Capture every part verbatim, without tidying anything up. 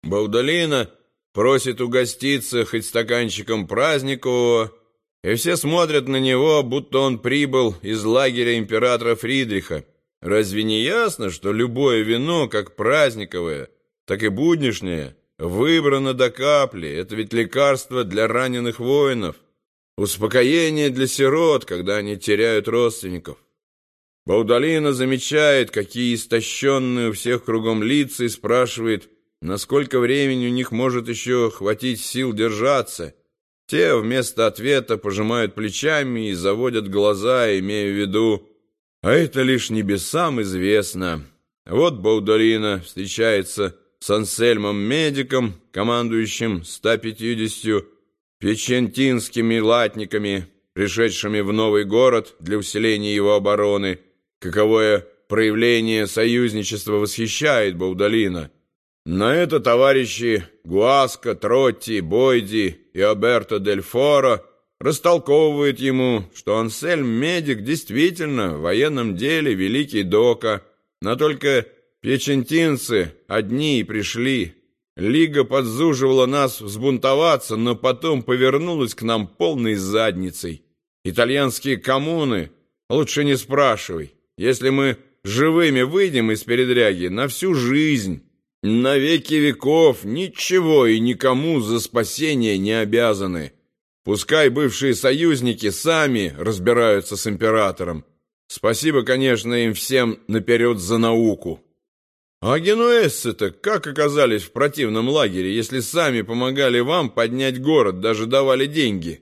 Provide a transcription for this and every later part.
Баудолина просит угоститься хоть стаканчиком праздникового, и все смотрят на него, будто он прибыл из лагеря императора Фридриха. Разве не ясно, что любое вино, как праздниковое, так и буднишнее, выбрано до капли? Это ведь лекарство для раненых воинов, успокоение для сирот, когда они теряют родственников. Баудолина замечает, какие истощенные у всех кругом лица, и спрашивает, насколько времени у них может еще хватить сил держаться. Те вместо ответа пожимают плечами и заводят глаза, имея в виду: а это лишь небесам известно. Вот Баудолина встречается с Ансельмом-медиком, командующим ста пятьюдесятью печентинскими латниками, пришедшими в новый город для усиления его обороны. Каковое проявление союзничества восхищает Баудолина. На это товарищи Гуаско, Тротти, Бойди и Оберто дель Форо растолковывают ему, что Ансельм-медик действительно в военном деле великий дока, но только печентинцы одни и пришли. Лига подзуживала нас взбунтоваться, но потом повернулась к нам полной задницей. Итальянские коммуны лучше не спрашивай. Если мы живыми выйдем из передряги, на всю жизнь, на веки веков, ничего и никому за спасение не обязаны. Пускай бывшие союзники сами разбираются с императором. Спасибо, конечно, им всем наперед за науку. А генуэзцы-то как оказались в противном лагере, если сами помогали вам поднять город, даже давали деньги?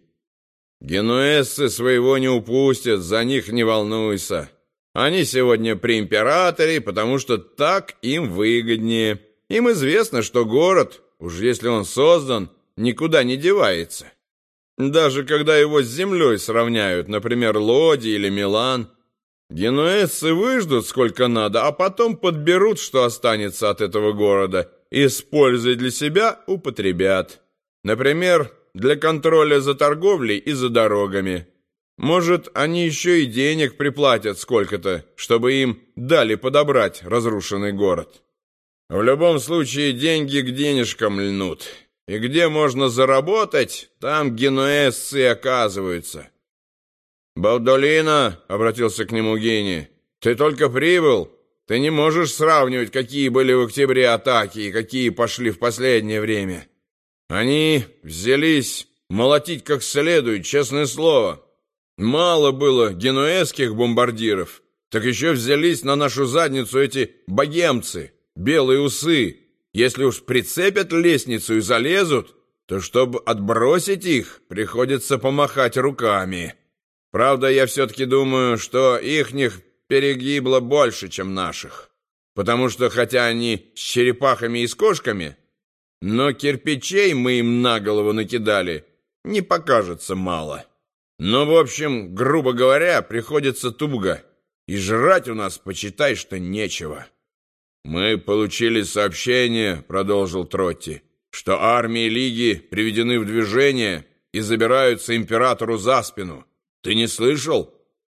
Генуэзцы своего не упустят, за них не волнуйся. Они сегодня при императоре, потому что так им выгоднее. Им известно, что город, уж если он создан, никуда не девается. Даже когда его с землей сравняют, например, Лоди или Милан, генуэзцы выждут сколько надо, а потом подберут, что останется от этого города, и с пользой для себя употребят. Например, для контроля за торговлей и за дорогами. Может, они еще и денег приплатят сколько-то, чтобы им дали подобрать разрушенный город. В любом случае, деньги к денежкам льнут. И где можно заработать, там генуэзцы и оказываются. «Баудолина», — обратился к нему Гений, — «ты только прибыл. Ты не можешь сравнивать, какие были в октябре атаки и какие пошли в последнее время. Они взялись молотить как следует, честное слово. Мало было генуэзских бомбардиров, так еще взялись на нашу задницу эти богемцы, белые усы. Если уж прицепят лестницу и залезут, то чтобы отбросить их, приходится помахать руками. Правда, я все-таки думаю, что ихних перегибло больше, чем наших. Потому что, хотя они с черепахами и с кошками, но кирпичей мы им на голову накидали, не покажется мало. Но, в общем, грубо говоря, приходится туго, и жрать у нас, почитай, что нечего. «Мы получили сообщение, — продолжил Тротти, — что армии Лиги приведены в движение и забираются императору за спину. Ты не слышал?»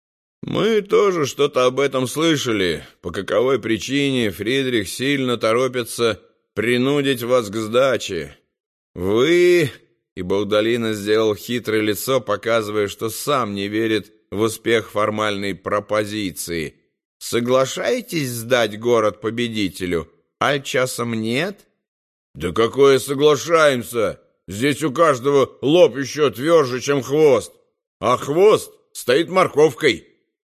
«Мы тоже что-то об этом слышали. По каковой причине Фридрих сильно торопится принудить вас к сдаче. Вы...» И Баудолина сделал хитрое лицо, показывая, что сам не верит в успех формальной пропозиции. «Соглашаетесь сдать город победителю, аль часом нет?» «Да какое соглашаемся? Здесь у каждого лоб еще тверже, чем хвост, а хвост стоит морковкой».